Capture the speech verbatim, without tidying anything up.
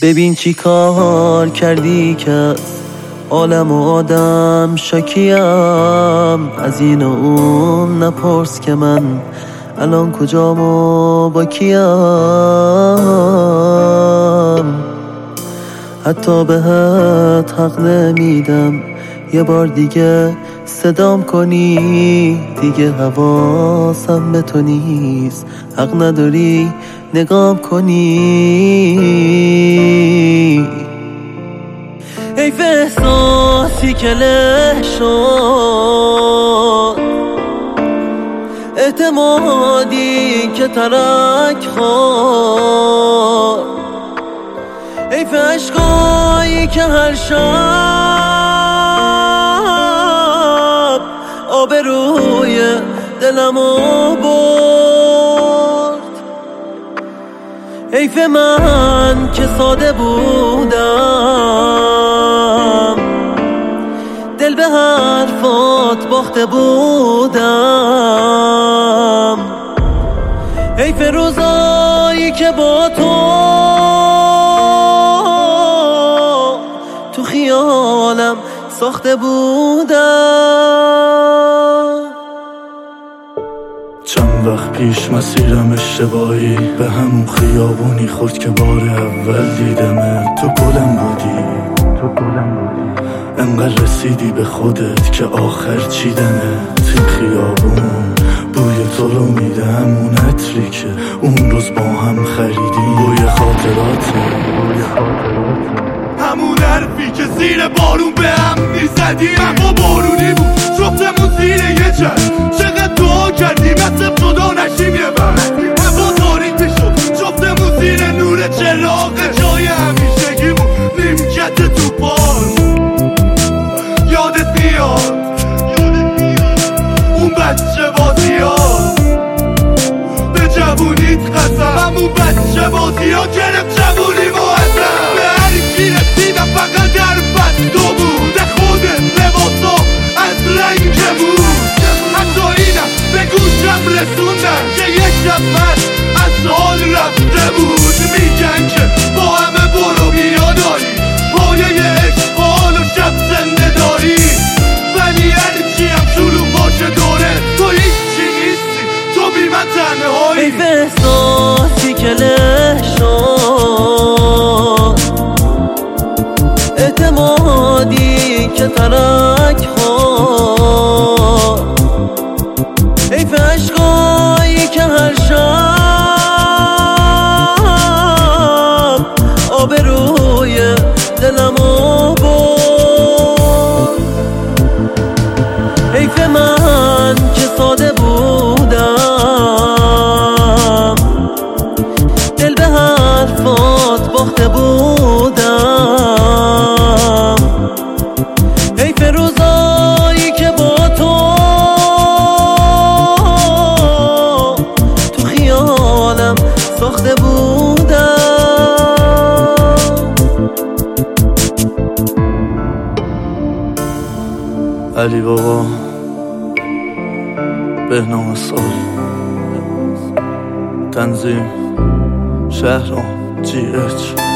ببین چی کار کردی که از عالم و آدم شکیم. از این و اون نپرس که من الان کجام و با کیم. حتی بهت حق نمیدم یه بار دیگه صدام کنی. دیگه حواسم به تو نیست، حق نداری نگام کنی. حیف احساسی که له شد، اعتمادی که ترک خورد. حیف عشقایی که هر شب آبروی دلمو برد. حیف من که ساده بودم، دل به حرفات باخته بودم. حیف روزایی که با تو تو خیالم ساخته بودم. چند وقت پیش مسیرم اشتباهی به همون خیابونی خورد که بار اول دیدمه. تو گلم بودی، تو گلم بودی، انقدر رسیدی به خودت که آخر چیدنه. این خیابون بوی تو رو میده، همون عطری که اون روز با هم خریدی. بوی خاطراته، بوی خاطراته، همون حرفی که زیر بارون به هم میزدیم. اما بارونی بود، جفتمون زیر یه چشم. چقدر دعا کردیم مثل خدا نشیم یه بر. هوا تاریک شد، جفتمون زیر نور چراغ. جای همیشگیمون نیمکت تو پارک. یادت میاد اون بچه بازی ها، به جوونیت قسم. همون بچه بازی ها گرفت جوونی معظم. به هر کی رسیدم فقط در بستو بود، خود لباسا از رنگ بود. حتی اینم به گوشم رسوندن که یک شب من از حال رفته بود. میگن که با همه برو بیا داری، پایه عشق حال و شب زنده داری. ولی هرچی هم شروع باشه دوره، تو هیچی نیستی، تو بی من تنهایی. حیف احساسی که له شد، اعتمادی که ترک خورد. حیف عشقایی که هر شب آبروی دلمو برد. حیف من که ساده بودم، دل به حرفات باخته بودم. حیف روزایی که با تو تو خیالم ساخته بودم. علی بابا، بهنام سال، تنظیم شهرام جی اچ.